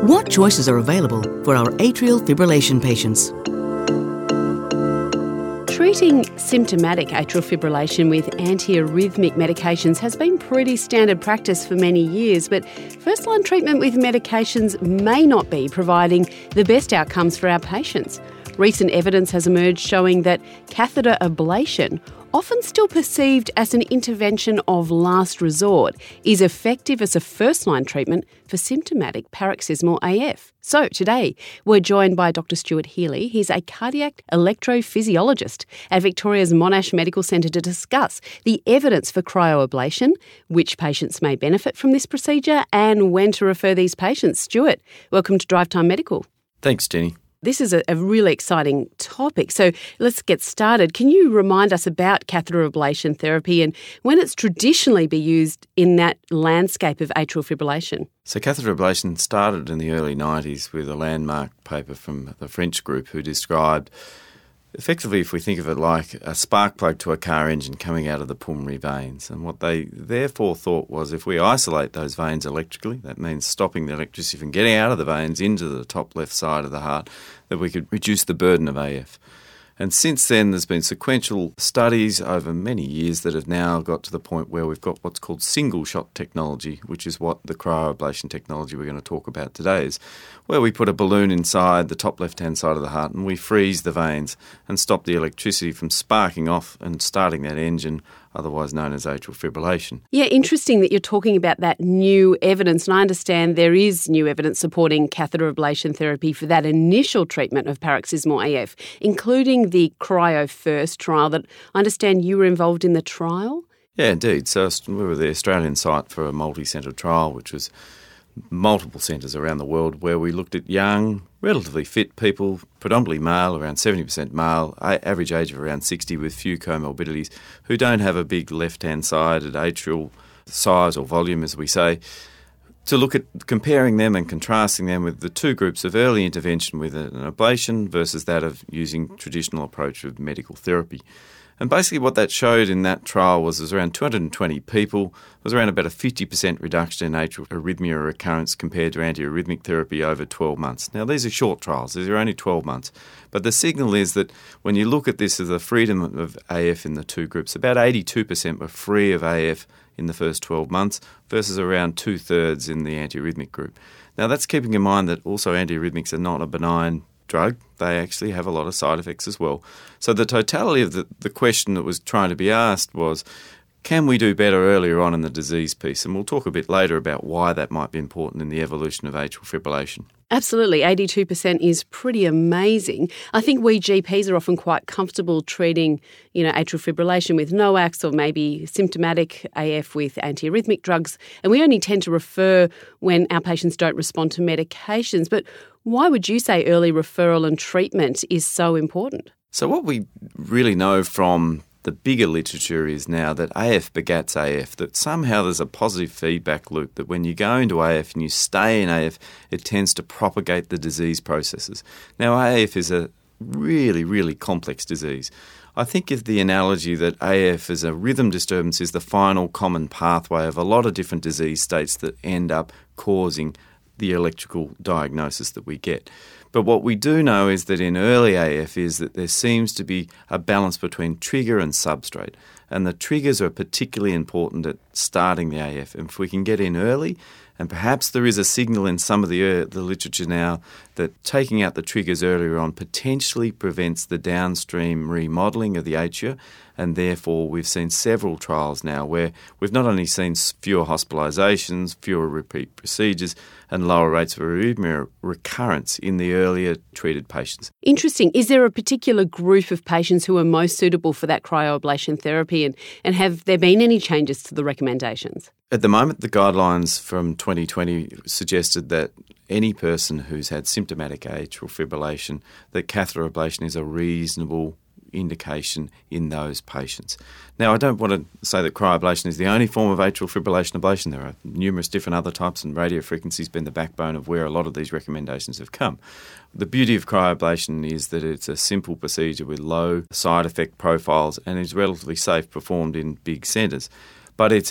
What choices are available for our atrial fibrillation patients? Treating symptomatic atrial fibrillation with antiarrhythmic medications has been pretty standard practice for many years, but first-line treatment with medications may not be providing the best outcomes for our patients. Recent evidence has emerged showing that catheter ablation, often still perceived as an intervention of last resort, is effective as a first-line treatment for symptomatic paroxysmal AF. So today, we're joined by Dr. Stuart Healy. He's a cardiac electrophysiologist at Victoria's Monash Medical Centre to discuss the evidence for cryoablation, which patients may benefit from this procedure, and when to refer these patients. Stuart, welcome to Drive Time Medical. Thanks, Jenny. This is a really exciting topic, so let's get started. Can you remind us about catheter ablation therapy and when it's traditionally been used in that landscape of atrial fibrillation? So catheter ablation started in the early 90s with a landmark paper from the French group who described, effectively, if we think of it like a spark plug to a car engine coming out of the pulmonary veins. And what they therefore thought was if we isolate those veins electrically, that means stopping the electricity from getting out of the veins into the top left side of the heart, that we could reduce the burden of AF. And since then, there's been sequential studies over many years that have now got to the point where we've got what's called single-shot technology, which is what the cryoablation technology we're going to talk about today is, where we put a balloon inside the top left-hand side of the heart and we freeze the veins and stop the electricity from sparking off and starting that engine, otherwise known as atrial fibrillation. Yeah, interesting that you're talking about that new evidence, and I understand there is new evidence supporting catheter ablation therapy for that initial treatment of paroxysmal AF, including the CryoFirst trial that I understand you were involved in the trial? Yeah, indeed. So we were the Australian site for a multi-centre trial, which was multiple centres around the world, where we looked at young, relatively fit people, predominantly male, around 70% male, average age of around 60 with few comorbidities, who don't have a big left-hand sided atrial size or volume, as we say, to look at comparing them and contrasting them with the two groups of early intervention with an ablation versus that of using traditional approach of medical therapy. And basically what that showed in that trial was around 220 people, was around about a 50% reduction in atrial arrhythmia recurrence compared to antiarrhythmic therapy over 12 months. Now, these are short trials. These are only 12 months. But the signal is that when you look at this as the freedom of AF in the two groups, about 82% were free of AF in the first 12 months versus around two-thirds in the antiarrhythmic group. Now, that's keeping in mind that also antiarrhythmics are not a benign drug. They actually have a lot of side effects as well. So the totality of the question that was trying to be asked was, can we do better earlier on in the disease piece? And we'll talk a bit later about why that might be important in the evolution of atrial fibrillation. Absolutely. 82% is pretty amazing. I think we GPs are often quite comfortable treating, atrial fibrillation with NOACs or maybe symptomatic AF with antiarrhythmic drugs, and we only tend to refer when our patients don't respond to medications. But why would you say early referral and treatment is so important? So what we really know from the bigger literature is now that AF begats AF, that somehow there's a positive feedback loop, that when you go into AF and you stay in AF, it tends to propagate the disease processes. Now, AF is a really, really complex disease. I think of the analogy that AF as a rhythm disturbance is the final common pathway of a lot of different disease states that end up causing the electrical diagnosis that we get. But what we do know is that in early AF is that there seems to be a balance between trigger and substrate. And the triggers are particularly important at starting the AF. And if we can get in early, and perhaps there is a signal in some of the literature now that taking out the triggers earlier on potentially prevents the downstream remodelling of the atria, and therefore we've seen several trials now where we've not only seen fewer hospitalisations, fewer repeat procedures, and lower rates of arrhythmia recurrence in the earlier treated patients. Interesting. Is there a particular group of patients who are most suitable for that cryoablation therapy, and have there been any changes to the recommendations? At the moment, the guidelines from 2020 suggested that any person who's had symptomatic atrial fibrillation, that catheter ablation is a reasonable indication in those patients. Now, I don't want to say that cryoablation is the only form of atrial fibrillation ablation. There are numerous different other types, and radiofrequency has been the backbone of where a lot of these recommendations have come. The beauty of cryoablation is that it's a simple procedure with low side effect profiles and is relatively safe, performed in big centres. But it's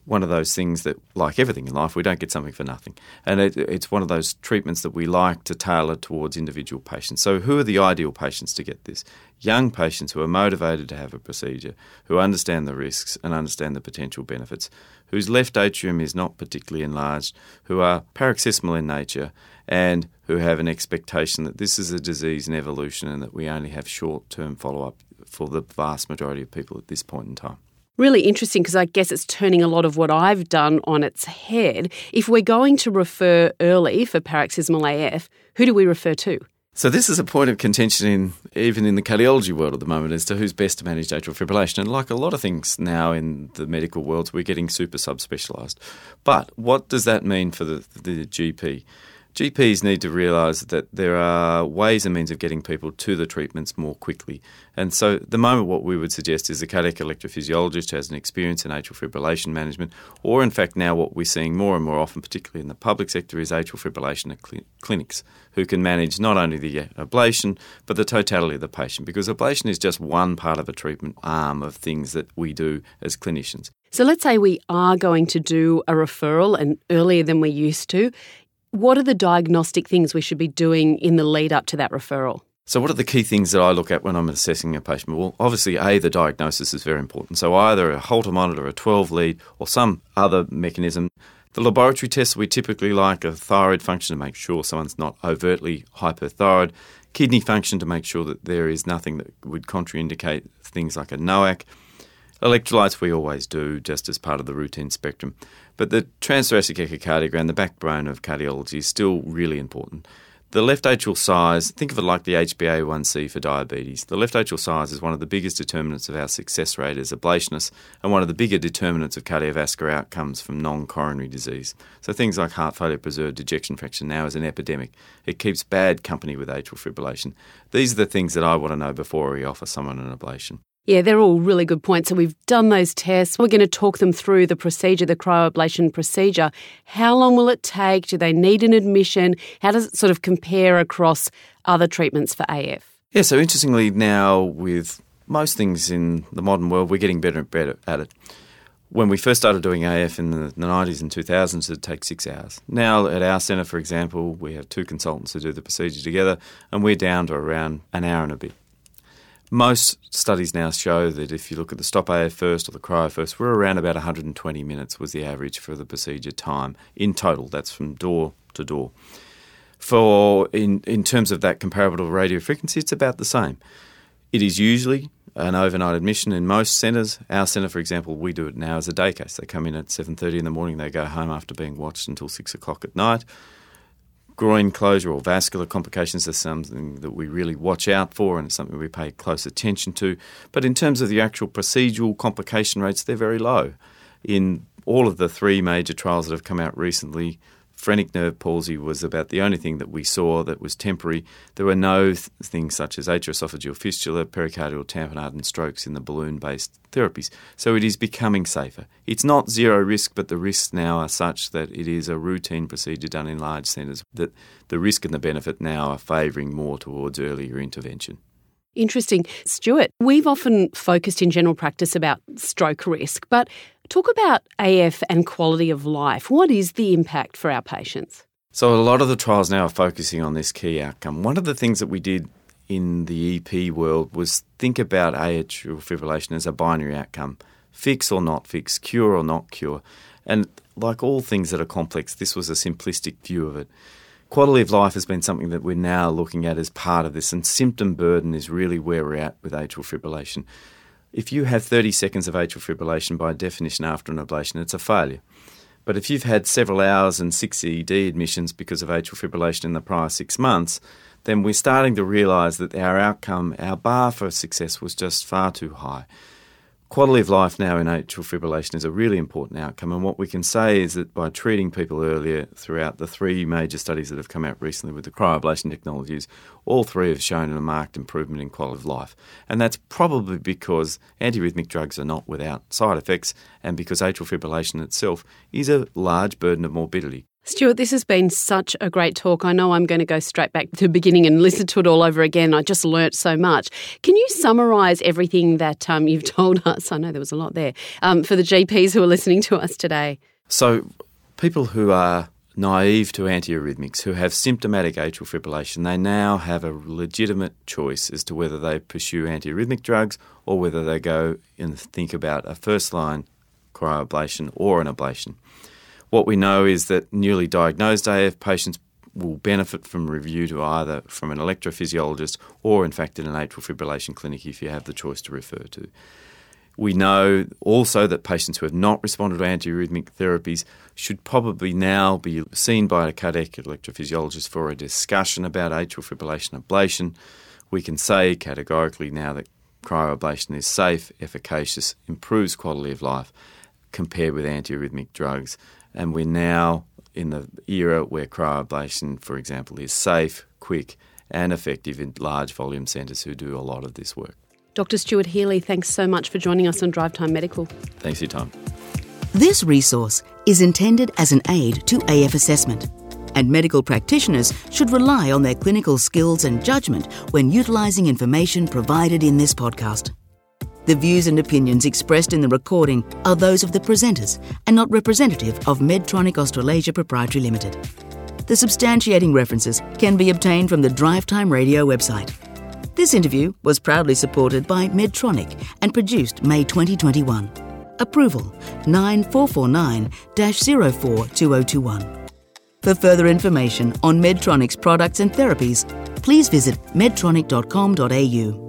one of those things that, like everything in life, we don't get something for nothing. And it's one of those treatments that we like to tailor towards individual patients. So who are the ideal patients to get this? Young patients who are motivated to have a procedure, who understand the risks and understand the potential benefits, whose left atrium is not particularly enlarged, who are paroxysmal in nature, and who have an expectation that this is a disease in evolution and that we only have short-term follow-up for the vast majority of people at this point in time. Really interesting, because I guess it's turning a lot of what I've done on its head. If we're going to refer early for paroxysmal AF, who do we refer to? So this is a point of contention even in the cardiology world at the moment as to who's best to manage atrial fibrillation. And like a lot of things now in the medical world, we're getting super subspecialised. But what does that mean for the GP? GPs need to realise that there are ways and means of getting people to the treatments more quickly. And so at the moment what we would suggest is a cardiac electrophysiologist who has an experience in atrial fibrillation management, or in fact now what we're seeing more and more often, particularly in the public sector, is atrial fibrillation at clinics who can manage not only the ablation but the totality of the patient, because ablation is just one part of a treatment arm of things that we do as clinicians. So let's say we are going to do a referral and earlier than we used to. What are the diagnostic things we should be doing in the lead up to that referral? So what are the key things that I look at when I'm assessing a patient? Well, obviously, the diagnosis is very important. So either a Holter monitor, a 12-lead, or some other mechanism. The laboratory tests we typically like are thyroid function to make sure someone's not overtly hyperthyroid, kidney function to make sure that there is nothing that would contraindicate things like a NOAC. Electrolytes we always do just as part of the routine spectrum. But the transthoracic echocardiogram, the backbone of cardiology, is still really important. The left atrial size, think of it like the HbA1c for diabetes. The left atrial size is one of the biggest determinants of our success rate as ablationists and one of the bigger determinants of cardiovascular outcomes from non-coronary disease. So things like heart failure, preserved ejection fraction now is an epidemic. It keeps bad company with atrial fibrillation. These are the things that I want to know before we offer someone an ablation. Yeah, they're all really good points. So we've done those tests. We're going to talk them through the procedure, the cryoablation procedure. How long will it take? Do they need an admission? How does it sort of compare across other treatments for AF? Yeah, so interestingly now with most things in the modern world, we're getting better and better at it. When we first started doing AF in the 90s and 2000s, it'd take 6 hours. Now at our centre, for example, we have 2 consultants who do the procedure together and we're down to around an hour and a bit. Most studies now show that if you look at the Stop AF First or the Cryo First, we're around about 120 minutes was the average for the procedure time in total. That's from door to door. In terms of that comparable to radio frequency, it's about the same. It is usually an overnight admission in most centres. Our centre, for example, we do it now as a day case. They come in at 7:30 in the morning, they go home after being watched until 6 o'clock at night. Groin closure or vascular complications are something that we really watch out for and it's something we pay close attention to. But in terms of the actual procedural complication rates, they're very low. In all of the 3 major trials that have come out recently, phrenic nerve palsy was about the only thing that we saw that was temporary. There were no things such as atrial-esophageal fistula, pericardial tamponade and strokes in the balloon-based therapies. So it is becoming safer. It's not zero risk, but the risks now are such that it is a routine procedure done in large centres, that the risk and the benefit now are favouring more towards earlier intervention. Interesting. Stuart, we've often focused in general practice about stroke risk, but talk about AF and quality of life. What is the impact for our patients? So a lot of the trials now are focusing on this key outcome. One of the things that we did in the EP world was think about atrial fibrillation as a binary outcome, fix or not fix, cure or not cure. And like all things that are complex, this was a simplistic view of it. Quality of life has been something that we're now looking at as part of this, and symptom burden is really where we're at with atrial fibrillation. If you have 30 seconds of atrial fibrillation, by definition after an ablation, it's a failure. But if you've had several hours and 6 ED admissions because of atrial fibrillation in the prior 6 months, then we're starting to realise that our outcome, our bar for success was just far too high. Quality of life now in atrial fibrillation is a really important outcome, and what we can say is that by treating people earlier throughout the 3 major studies that have come out recently with the cryoablation technologies, all 3 have shown a marked improvement in quality of life. And that's probably because antiarrhythmic drugs are not without side effects and because atrial fibrillation itself is a large burden of morbidity. Stuart, this has been such a great talk. I know I'm going to go straight back to the beginning and listen to it all over again. I just learnt so much. Can you summarise everything that you've told us? I know there was a lot there, for the GPs who are listening to us today. So people who are naive to antiarrhythmics, who have symptomatic atrial fibrillation, they now have a legitimate choice as to whether they pursue antiarrhythmic drugs or whether they go and think about a first-line cryoablation or an ablation. What we know is that newly diagnosed AF patients will benefit from review to either from an electrophysiologist or, in fact, in an atrial fibrillation clinic if you have the choice to refer to. We know also that patients who have not responded to antiarrhythmic therapies should probably now be seen by a cardiac electrophysiologist for a discussion about atrial fibrillation ablation. We can say categorically now that cryoablation is safe, efficacious, improves quality of life compared with antiarrhythmic drugs. And we're now in the era where cryoablation, for example, is safe, quick and effective in large volume centres who do a lot of this work. Dr. Stuart Healy, thanks so much for joining us on Drive Time Medical. Thanks for your time. This resource is intended as an aid to AF assessment, and medical practitioners should rely on their clinical skills and judgment when utilising information provided in this podcast. The views and opinions expressed in the recording are those of the presenters and not representative of Medtronic Australasia Proprietary Limited. The substantiating references can be obtained from the Drive Time Radio website. This interview was proudly supported by Medtronic and produced May 2021. Approval 9449-042021. For further information on Medtronic's products and therapies, please visit medtronic.com.au.